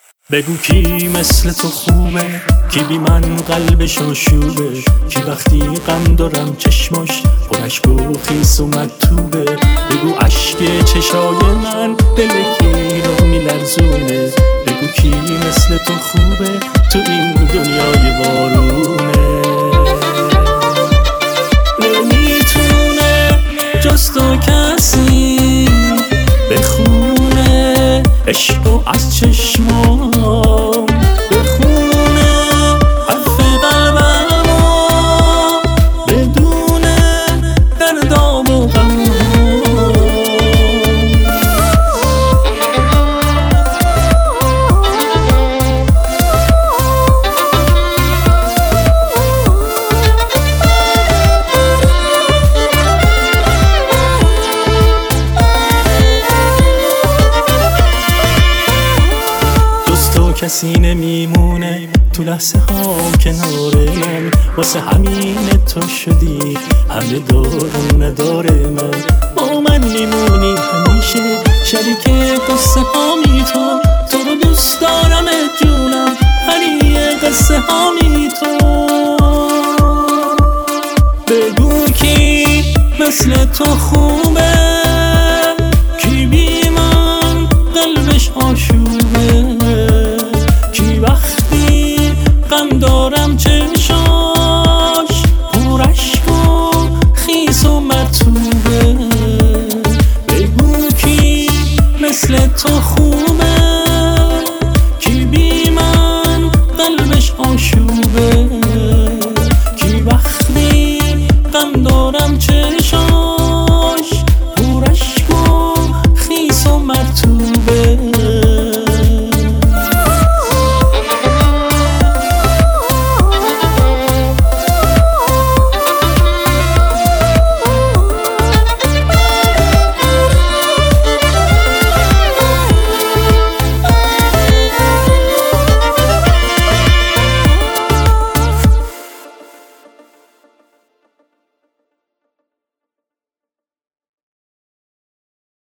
بگو کی مثل تو خوبه، کی بی من قلبش آشوبه، کی وقتی غم دارم چشماش پر اشک و خیس و مکتوبه. بگو اشک چشای من دل کی رو میلرزونه، بگو کی مثل تو خوبه تو این دنیای وارونه. نمیتونه جز تو کسی بخونه عشق و از چشمام بخونه حرف قلبمو بدونه دردام و غمام. کسی نمیمونه تو لحظه ها کنار من، واسه همین تو شدی همه دار و نداره من. با من میمونی همیشه شریک قصه هامی تو رو دوست دارم جونم هری قصه هامی تو. بگو کی مثل تو خوبه،